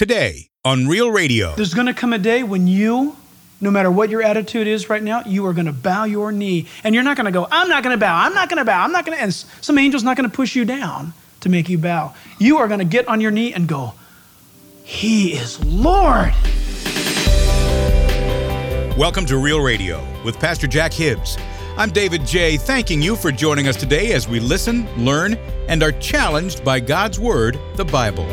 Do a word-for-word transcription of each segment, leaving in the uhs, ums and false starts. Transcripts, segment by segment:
today on Real Radio. There's going to come a day when you, no matter what your attitude is right now, you are going to bow your knee. And you're not going to go, I'm not going to bow, I'm not going to bow, I'm not going to, and some angel's not going to push you down to make you bow. You are going to get on your knee and go, He is Lord. Welcome to Real Radio with Pastor Jack Hibbs. I'm David J., thanking you for joining us today as we listen, learn, and are challenged by God's Word, the Bible.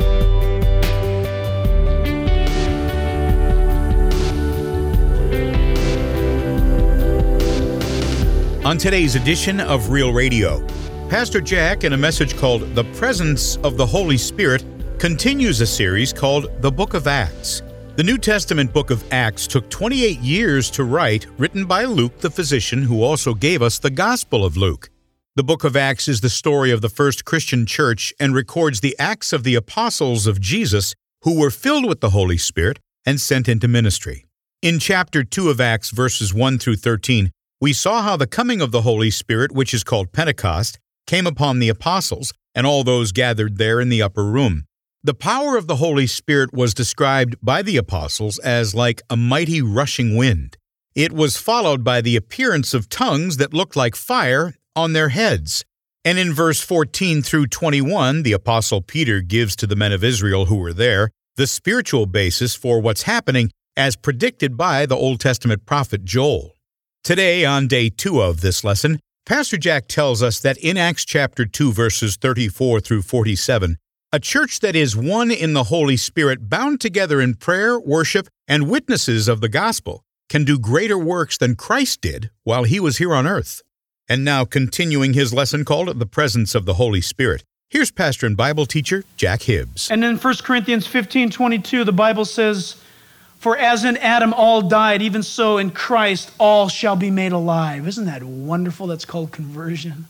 On today's edition of Real Radio, Pastor Jack, in a message called The Presence of the Holy Spirit, continues a series called The Book of Acts. The New Testament book of Acts took twenty-eight years to write, written by Luke, the physician, who also gave us the Gospel of Luke. The book of Acts is the story of the first Christian church and records the acts of the apostles of Jesus who were filled with the Holy Spirit and sent into ministry. In chapter two of Acts, verses one through thirteen, we saw how the coming of the Holy Spirit, which is called Pentecost, came upon the apostles and all those gathered there in the upper room. The power of the Holy Spirit was described by the apostles as like a mighty rushing wind. It was followed by the appearance of tongues that looked like fire on their heads. And in verse fourteen through twenty-one, the apostle Peter gives to the men of Israel who were there the spiritual basis for what's happening as predicted by the Old Testament prophet Joel. Today, on day two of this lesson, Pastor Jack tells us that in Acts chapter two, verses thirty-four through forty-seven, a church that is one in the Holy Spirit, bound together in prayer, worship, and witnesses of the gospel, can do greater works than Christ did while he was here on earth. And now, continuing his lesson called The Presence of the Holy Spirit, here's pastor and Bible teacher Jack Hibbs. And in First Corinthians fifteen twenty-two, the Bible says, "For as in Adam all died, even so in Christ all shall be made alive." Isn't that wonderful? That's called conversion.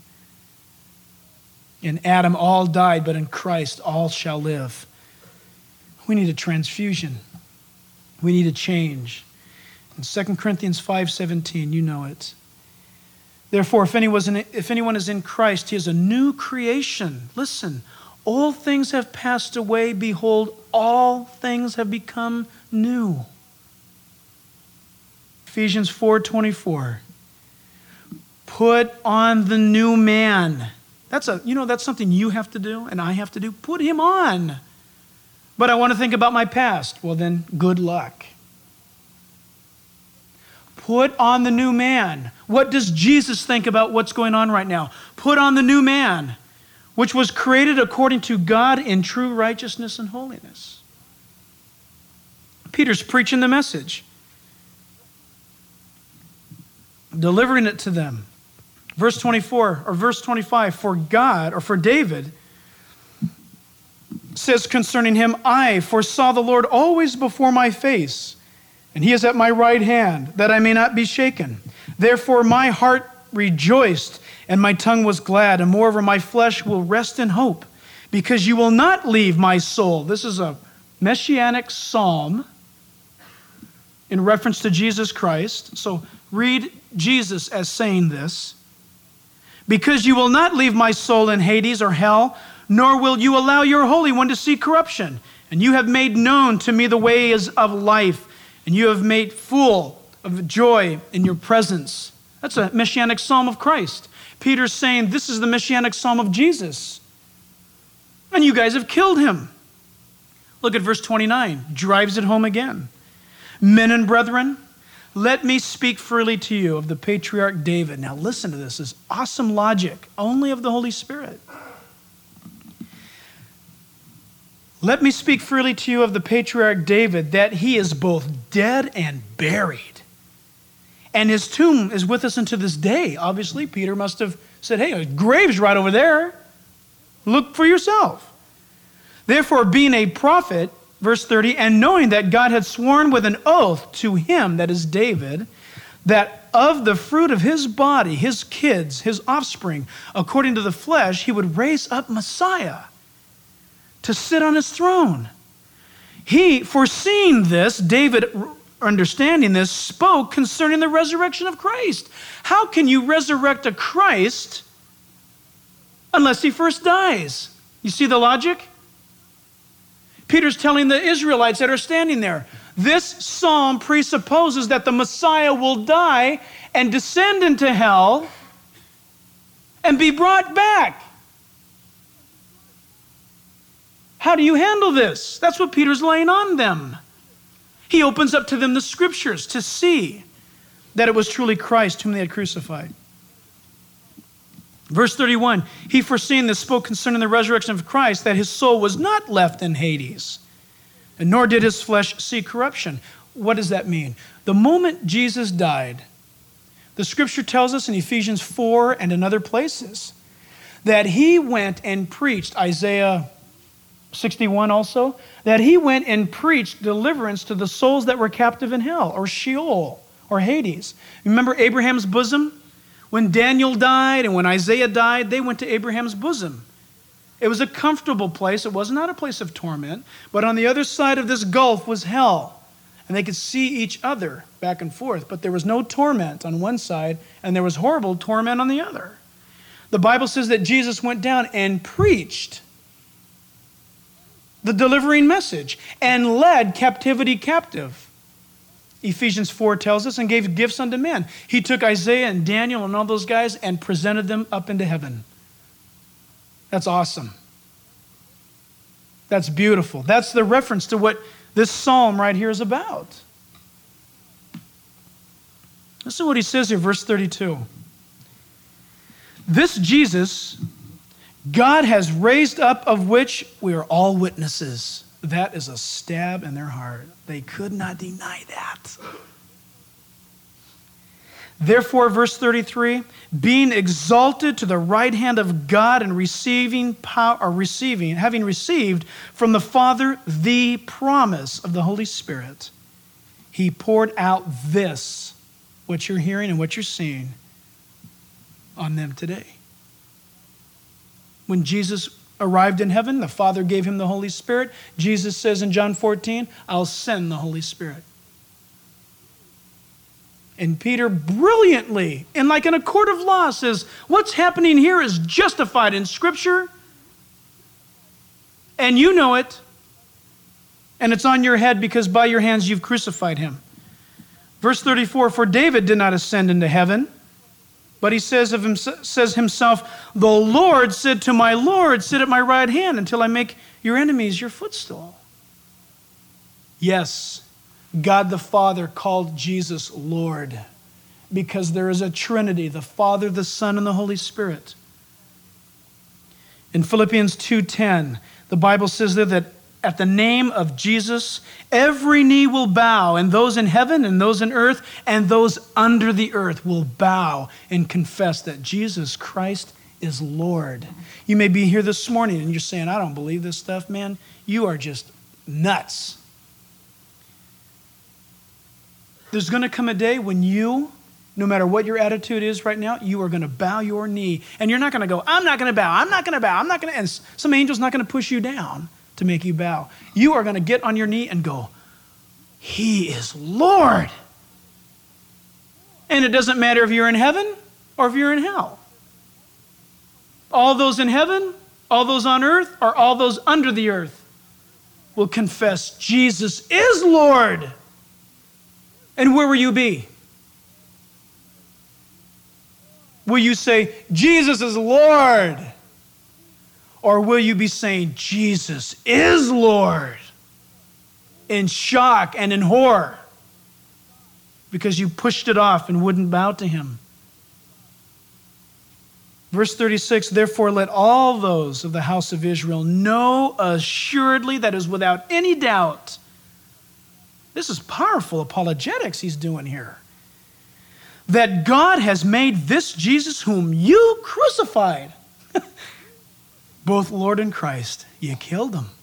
In Adam all died, but in Christ all shall live. We need a transfusion. We need a change. In Second Corinthians five seventeen, you know it. "Therefore, if anyone is in, if anyone is in Christ, he is a new creation." Listen, "Old things have passed away. Behold, all things have become new." Ephesians four twenty-four. "Put on the new man." That's a, you know, that's something you have to do and I have to do. Put him on. "But I want to think about my past." Well, then, good luck. Put on the new man. What does Jesus think about what's going on right now? Put on the new man, which was created according to God in true righteousness and holiness. Peter's preaching the message, delivering it to them. Verse twenty-four, or verse twenty-five, "For God," or for David, says concerning him, "I foresaw the Lord always before my face, and he is at my right hand, that I may not be shaken. Therefore my heart rejoiced, and my tongue was glad, and moreover my flesh will rest in hope, because you will not leave my soul." This is a messianic psalm in reference to Jesus Christ. So read Jesus as saying this. "Because you will not leave my soul in Hades or hell, nor will you allow your Holy One to see corruption. And you have made known to me the ways of life, and you have made full of joy in your presence." That's a messianic psalm of Christ. Peter's saying this is the messianic psalm of Jesus. And you guys have killed him. Look at verse twenty-nine. Drives it home again. "Men and brethren, let me speak freely to you of the patriarch David." Now listen to this. This is awesome logic, only of the Holy Spirit. "Let me speak freely to you of the patriarch David, that he is both dead and buried. And his tomb is with us unto this day." Obviously, Peter must have said, hey, his grave's right over there. Look for yourself. "Therefore, being a prophet," verse thirty, "and knowing that God had sworn with an oath to him," that is David, "that of the fruit of his body, his kids, his offspring, according to the flesh, he would raise up Messiah to sit on his throne. He, foreseeing this," David, understanding this, "spoke concerning the resurrection of Christ." How can you resurrect a Christ unless he first dies? You see the logic? Peter's telling the Israelites that are standing there, this psalm presupposes that the Messiah will die and descend into hell and be brought back. How do you handle this? That's what Peter's laying on them. He opens up to them the scriptures to see that it was truly Christ whom they had crucified. Verse thirty-one, he foreseeing this spoke concerning the resurrection of Christ, that his soul was not left in Hades, and nor did his flesh see corruption. What does that mean? The moment Jesus died, the scripture tells us in Ephesians four and in other places that he went and preached, Isaiah sixty-one also, that he went and preached deliverance to the souls that were captive in hell, or Sheol, or Hades. Remember Abraham's bosom? When Daniel died and when Isaiah died, they went to Abraham's bosom. It was a comfortable place. It was not a place of torment. But on the other side of this gulf was hell. And they could see each other back and forth. But there was no torment on one side, and there was horrible torment on the other. The Bible says that Jesus went down and preached the delivering message and led captivity captive. Ephesians four tells us, and gave gifts unto men. He took Isaiah and Daniel and all those guys and presented them up into heaven. That's awesome. That's beautiful. That's the reference to what this psalm right here is about. Listen to what he says here, verse thirty-two. This Jesus God has raised up, of which we are all witnesses. That is a stab in their heart. They could not deny that. Therefore, verse thirty-three, being exalted to the right hand of God and receiving power, or receiving, having received from the Father the promise of the Holy Spirit, he poured out this, what you're hearing and what you're seeing, on them today. When Jesus arrived in heaven, the Father gave him the Holy Spirit. Jesus says in John fourteen, I'll send the Holy Spirit. And Peter brilliantly, and like in a court of law, says, what's happening here is justified in Scripture, and you know it, and it's on your head because by your hands you've crucified him. Verse thirty-four, for David did not ascend into heaven, but he says of him, says himself, the Lord said to my Lord, sit at my right hand until I make your enemies your footstool. Yes, God the Father called Jesus Lord because there is a Trinity, the Father, the Son, and the Holy Spirit. In Philippians two ten, the Bible says there that at the name of Jesus, every knee will bow, and those in heaven and those in earth and those under the earth will bow and confess that Jesus Christ is Lord. You may be here this morning and you're saying, I don't believe this stuff, man. You are just nuts. There's going to come a day when you, no matter what your attitude is right now, you are going to bow your knee. And you're not going to go, I'm not going to bow, I'm not going to bow, I'm not going to, and some angel's not going to push you down to make you bow. You are going to get on your knee and go, He is Lord. And it doesn't matter if you're in heaven or if you're in hell. All those in heaven, all those on earth, or all those under the earth will confess Jesus is Lord. And where will you be? Will you say, Jesus is Lord? Or will you be saying, Jesus is Lord? In shock and in horror. Because you pushed it off and wouldn't bow to him. Verse thirty-six, therefore let all those of the house of Israel know assuredly, that is without any doubt. This is powerful apologetics he's doing here. That God has made this Jesus whom you crucified, both Lord and Christ. You killed him.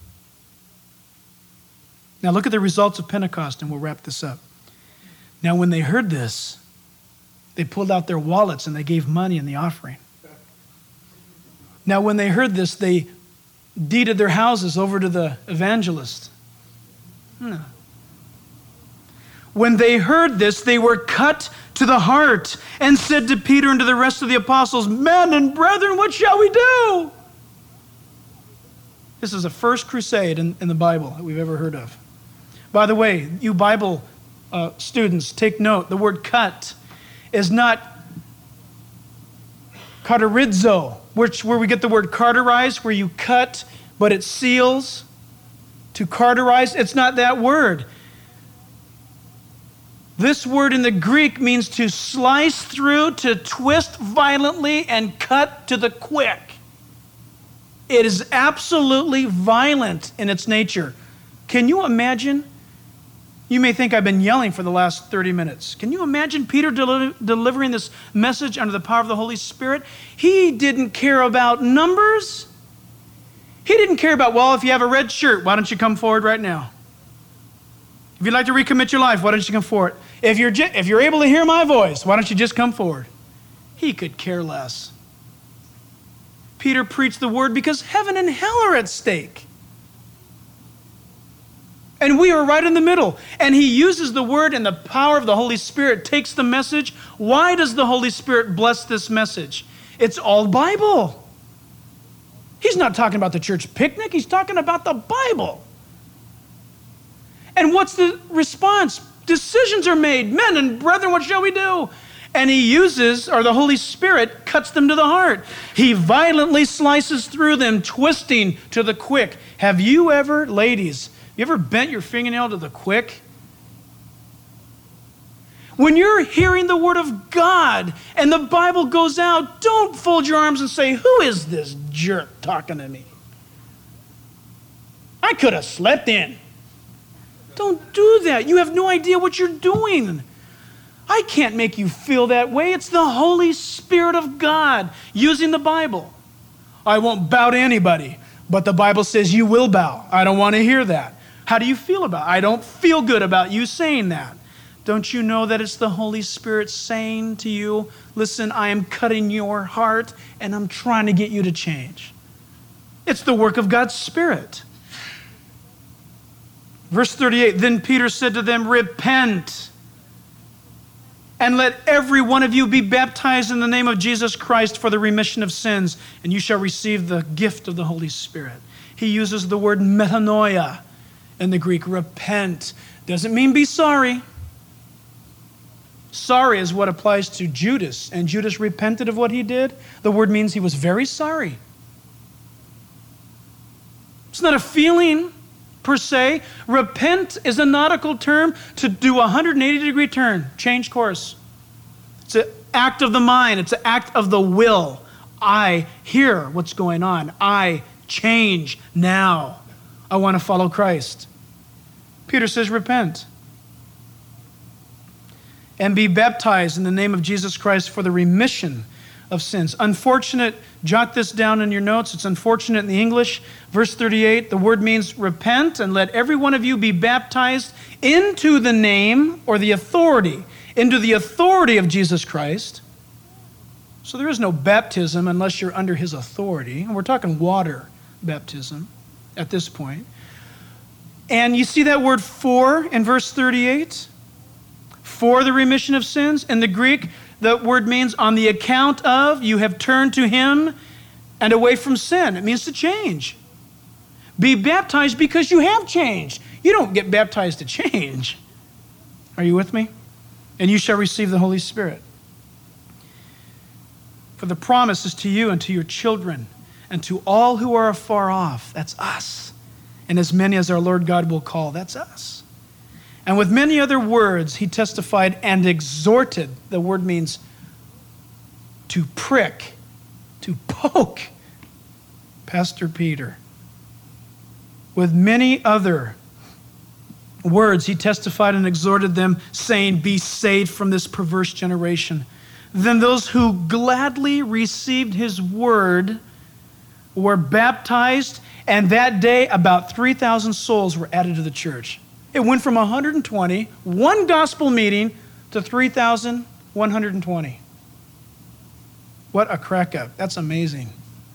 Now look at the results of Pentecost and we'll wrap this up. Now when they heard this, they pulled out their wallets and they gave money in the offering. Now when they heard this, they deeded their houses over to the evangelist. Hmm. When they heard this, they were cut to the heart and said to Peter and to the rest of the apostles, men and brethren, what shall we do? This is the first crusade in, in the Bible that we've ever heard of. By the way, you Bible uh, students, take note. The word cut is not carterizo, which where we get the word carterize, where you cut, but it seals. To carterize, it's not that word. This word in the Greek means to slice through, to twist violently, and cut to the quick. It is absolutely violent in its nature. Can you imagine? You may think I've been yelling for the last thirty minutes. Can you imagine Peter deli- delivering this message under the power of the Holy Spirit? He didn't care about numbers. He didn't care about, well, if you have a red shirt, why don't you come forward right now? If you'd like to recommit your life, why don't you come forward? If you're, j- if you're able to hear my voice, why don't you just come forward? He could care less. Peter preached the word because heaven and hell are at stake. And we are right in the middle. And he uses the word, and the power of the Holy Spirit takes the message. Why does the Holy Spirit bless this message? It's all Bible. He's not talking about the church picnic. He's talking about the Bible. And what's the response? Decisions are made. Men and brethren, what shall we do? And he uses, or the Holy Spirit cuts them to the heart. He violently slices through them, twisting to the quick. Have you ever, ladies, you ever bent your fingernail to the quick? When you're hearing the word of God and the Bible goes out, don't fold your arms and say, who is this jerk talking to me? I could have slept in. Don't do that. You have no idea what you're doing. I can't make you feel that way. It's the Holy Spirit of God using the Bible. I won't bow to anybody, but the Bible says you will bow. I don't want to hear that. How do you feel about it? I don't feel good about you saying that. Don't you know that it's the Holy Spirit saying to you, listen, I am cutting your heart and I'm trying to get you to change. It's the work of God's Spirit. Verse thirty-eight, then Peter said to them, repent and let every one of you be baptized in the name of Jesus Christ for the remission of sins, and you shall receive the gift of the Holy Spirit. He uses the word metanoia in the Greek, repent. Doesn't mean be sorry. Sorry is what applies to Judas, and Judas repented of what he did. The word means he was very sorry. It's not a feeling per se. Repent is a nautical term to do a one hundred eighty degree turn, change course. It's an act of the mind. It's an act of the will. I hear what's going on. I change now. I want to follow Christ. Peter says, repent. And be baptized in the name of Jesus Christ for the remission of sins. Unfortunate, jot this down in your notes. It's unfortunate in the English. Verse thirty-eight, the word means repent and let every one of you be baptized into the name or the authority, into the authority of Jesus Christ. So there is no baptism unless you're under his authority. And we're talking water baptism at this point. And you see that word for in verse thirty-eight? For the remission of sins. In the Greek, the word means on the account of, you have turned to him and away from sin. It means to change. Be baptized because you have changed. You don't get baptized to change. Are you with me? And you shall receive the Holy Spirit. For the promise is to you and to your children and to all who are afar off. That's us. And as many as our Lord God will call. That's us. And with many other words, he testified and exhorted. The word means to prick, to poke. Pastor Peter. With many other words, he testified and exhorted them, saying, be saved from this perverse generation. Then those who gladly received his word were baptized, and that day about three thousand souls were added to the church. It went from one hundred twenty, one gospel meeting, to three thousand one hundred twenty. What a crack up. That's amazing.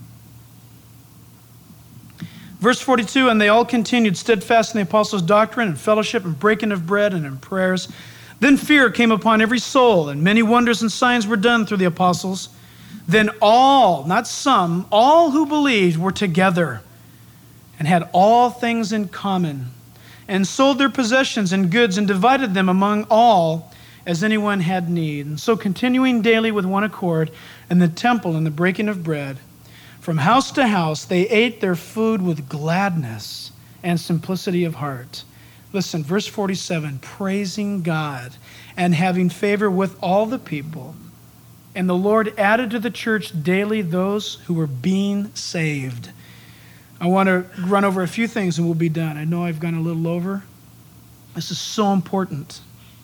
Verse forty-two, and they all continued steadfast in the apostles' doctrine and fellowship and breaking of bread and in prayers. Then fear came upon every soul, and many wonders and signs were done through the apostles. Then all, not some, all who believed were together and had all things in common, and sold their possessions and goods and divided them among all as anyone had need. And so continuing daily with one accord in the temple and the breaking of bread, from house to house they ate their food with gladness and simplicity of heart. Listen, verse forty-seven, praising God and having favor with all the people. And the Lord added to the church daily those who were being saved. I want to run over a few things and we'll be done. I know I've gone a little over. This is so important.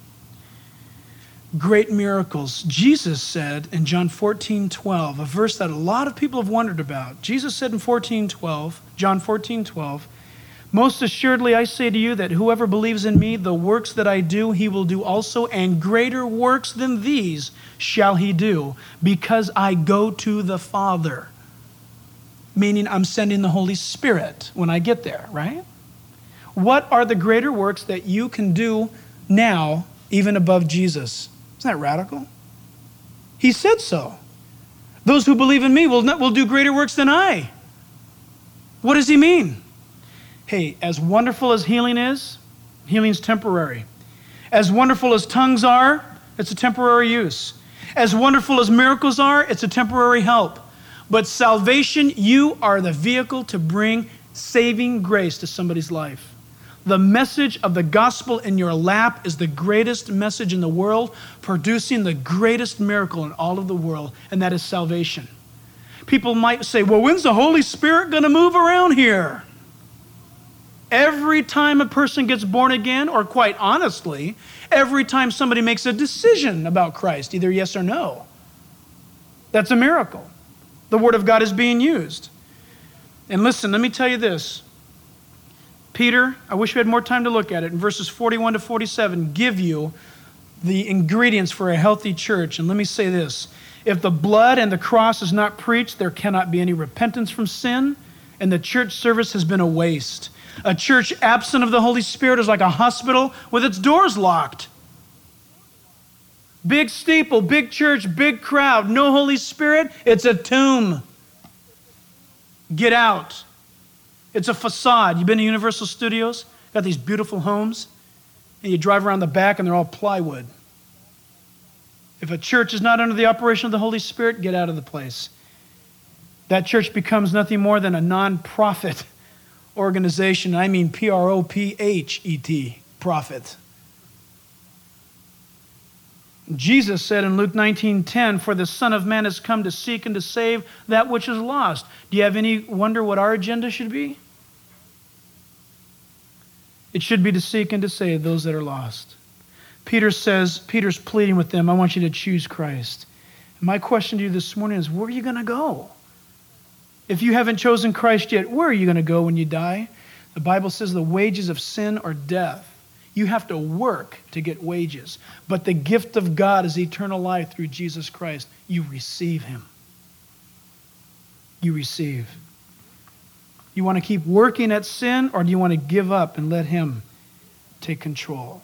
Great miracles. Jesus said in John fourteen twelve, a verse that a lot of people have wondered about. Jesus said in fourteen twelve, John fourteen twelve, most assuredly I say to you that whoever believes in me, the works that I do, he will do also, and greater works than these shall he do, because I go to the Father. Meaning I'm sending the Holy Spirit when I get there, right? What are the greater works that you can do now, even above Jesus? Isn't that radical? He said so. Those who believe in me will, not, will do greater works than I. What does he mean? Hey, as wonderful as healing is, healing's temporary. As wonderful as tongues are, it's a temporary use. As wonderful as miracles are, it's a temporary help. But salvation, you are the vehicle to bring saving grace to somebody's life. The message of the gospel in your lap is the greatest message in the world, producing the greatest miracle in all of the world, and that is salvation. People might say, well, when's the Holy Spirit going to move around here? Every time a person gets born again, or quite honestly, every time somebody makes a decision about Christ, either yes or no, that's a miracle. The Word of God is being used. And listen, let me tell you this. Peter, I wish we had more time to look at it, in verses forty-one to forty-seven, give you the ingredients for a healthy church. And let me say this. If the blood and the cross is not preached, there cannot be any repentance from sin, and the church service has been a waste. A church absent of the Holy Spirit is like a hospital with its doors locked. Big steeple, big church, big crowd, no Holy Spirit, it's a tomb. Get out. It's a facade. You've been to Universal Studios? Got these beautiful homes, and you drive around the back and they're all plywood. If a church is not under the operation of the Holy Spirit, get out of the place. That church becomes nothing more than a non-profit organization. I mean P R O P H E T, profit. Jesus said in Luke nineteen ten, for the Son of Man has come to seek and to save that which is lost. Do you have any wonder what our agenda should be? It should be to seek and to save those that are lost. Peter says, Peter's pleading with them, I want you to choose Christ. And my question to you this morning is, where are you going to go? If you haven't chosen Christ yet, where are you going to go when you die? The Bible says the wages of sin are death. You have to work to get wages. But the gift of God is eternal life through Jesus Christ. You receive him. You receive. You want to keep working at sin, or do you want to give up and let him take control?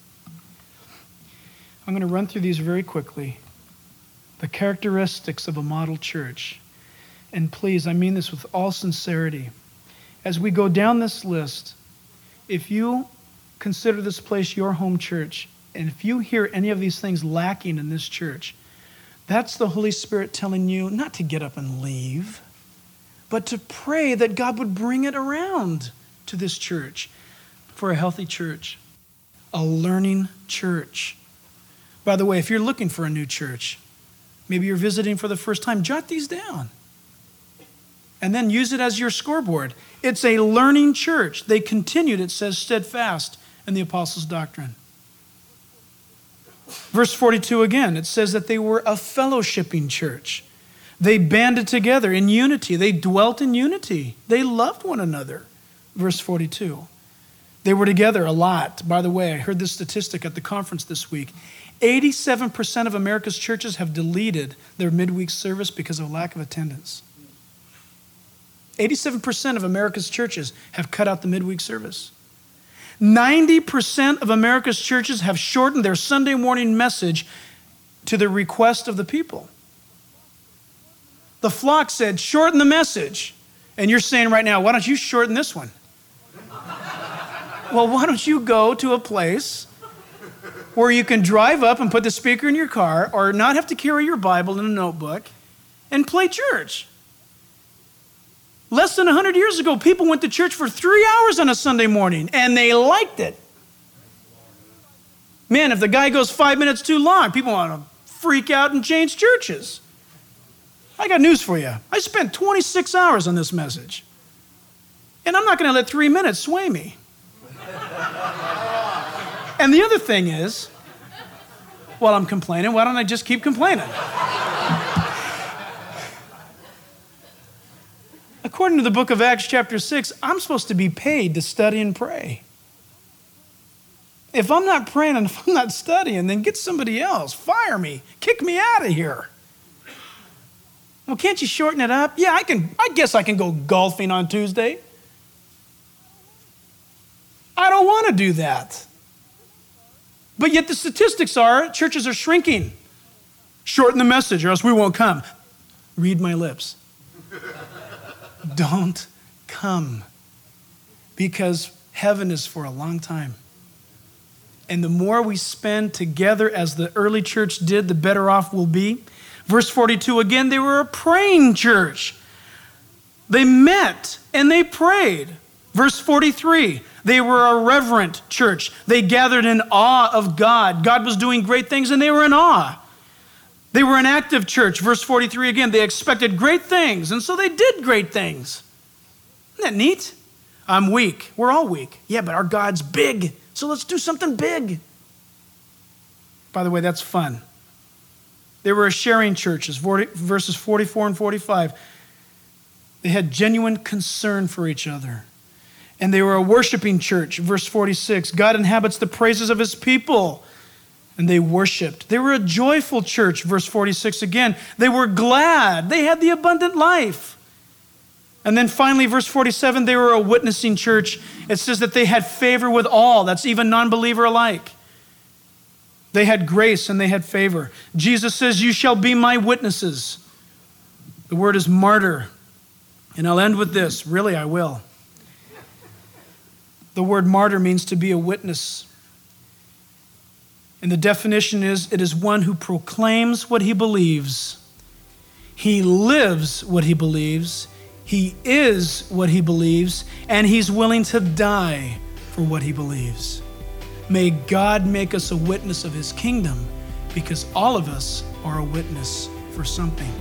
I'm going to run through these very quickly. The characteristics of a model church. And please, I mean this with all sincerity. As we go down this list, if you consider this place your home church, and if you hear any of these things lacking in this church, that's the Holy Spirit telling you not to get up and leave, but to pray that God would bring it around to this church for a healthy church, a learning church. By the way, if you're looking for a new church, maybe you're visiting for the first time, jot these down. And then use it as your scoreboard. It's a learning church. They continued, it says, steadfast in the apostles' doctrine. Verse forty-two again, it says that they were a fellowshipping church. They banded together in unity. They dwelt in unity. They loved one another. Verse forty-two. They were together a lot. By the way, I heard this statistic at the conference this week. eighty-seven percent of America's churches have deleted their midweek service because of a lack of attendance. eighty-seven percent of America's churches have cut out the midweek service. ninety percent of America's churches have shortened their Sunday morning message to the request of the people. The flock said, shorten the message. And you're saying right now, why don't you shorten this one? Well, why don't you go to a place where you can drive up and put the speaker in your car or not have to carry your Bible in a notebook and play church? Less than one hundred years ago, people went to church for three hours on a Sunday morning, and they liked it. Man, if the guy goes five minutes too long, people want to freak out and change churches. I got news for you. I spent twenty-six hours on this message, and I'm not going to let three minutes sway me. And the other thing is, while I'm complaining, why don't I just keep complaining? According to the book of Acts chapter six, I'm supposed to be paid to study and pray. If I'm not praying and if I'm not studying, then get somebody else. Fire me. Kick me out of here. Well, can't you shorten it up? Yeah, I can. I guess I can go golfing on Tuesday. I don't want to do that. But yet the statistics are churches are shrinking. Shorten the message or else we won't come. Read my lips. Don't come, because heaven is for a long time. And the more we spend together as the early church did, the better off we'll be. Verse forty-two, again, they were a praying church. They met and they prayed. Verse forty-three, they were a reverent church. They gathered in awe of God. God was doing great things and they were in awe. They were an active church. Verse forty-three again, they expected great things, and so they did great things. Isn't that neat? I'm weak. We're all weak. Yeah, but our God's big, so let's do something big. By the way, that's fun. They were a sharing church, verses forty-four and forty-five. They had genuine concern for each other. And they were a worshiping church, verse forty-six. God inhabits the praises of his people. And they worshiped. They were a joyful church, verse forty-six again. They were glad. They had the abundant life. And then finally, verse forty-seven, they were a witnessing church. It says that they had favor with all. That's even non-believer alike. They had grace and they had favor. Jesus says, you shall be my witnesses. The word is martyr. And I'll end with this. Really, I will. The word martyr means to be a witness. And the definition is, it is one who proclaims what he believes. He lives what he believes. He is what he believes. And he's willing to die for what he believes. May God make us a witness of his kingdom, because all of us are a witness for something.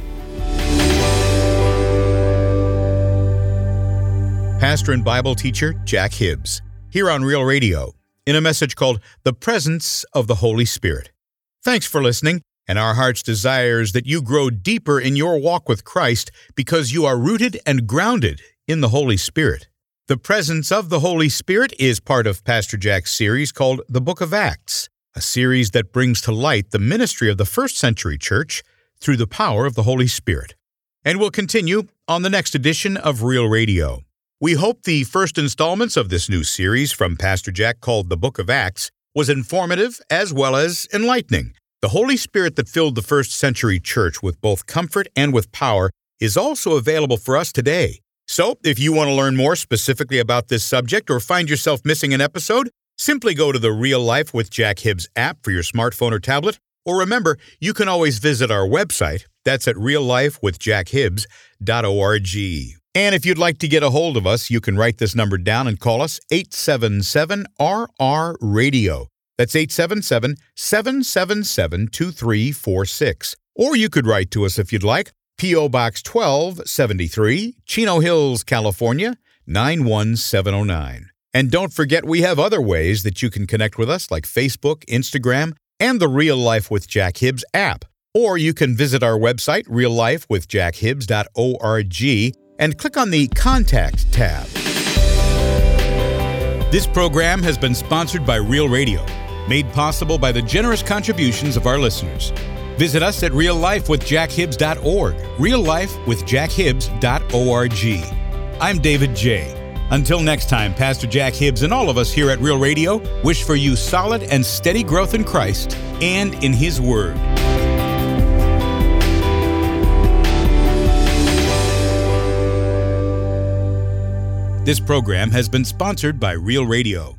Pastor and Bible teacher Jack Hibbs, here on Real Radio, in a message called The Presence of the Holy Spirit. Thanks for listening, and our heart's desire is that you grow deeper in your walk with Christ because you are rooted and grounded in the Holy Spirit. The Presence of the Holy Spirit is part of Pastor Jack's series called The Book of Acts, a series that brings to light the ministry of the first century church through the power of the Holy Spirit. And we'll continue on the next edition of Real Radio. We hope the first installments of this new series from Pastor Jack called The Book of Acts was informative as well as enlightening. The Holy Spirit that filled the first century church with both comfort and with power is also available for us today. So, if you want to learn more specifically about this subject or find yourself missing an episode, simply go to the Real Life with Jack Hibbs app for your smartphone or tablet. Or remember, you can always visit our website. That's at real life with jack hibbs dot org. And if you'd like to get a hold of us, you can write this number down and call us eight seven seven R R radio. That's eight seven seven, seven seven seven, two three four six. Or you could write to us if you'd like. P O. Box twelve seventy-three, Chino Hills, California, nine one seven oh nine. And don't forget, we have other ways that you can connect with us, like Facebook, Instagram, and the Real Life with Jack Hibbs app. Or you can visit our website, real life with jack hibbs dot org, and click on the Contact tab. This program has been sponsored by Real Radio, made possible by the generous contributions of our listeners. Visit us at real life with jack hibbs dot org, real life with jack hibbs dot org. I'm David J. Until next time, Pastor Jack Hibbs and all of us here at Real Radio wish for you solid and steady growth in Christ and in His Word. This program has been sponsored by Real Radio.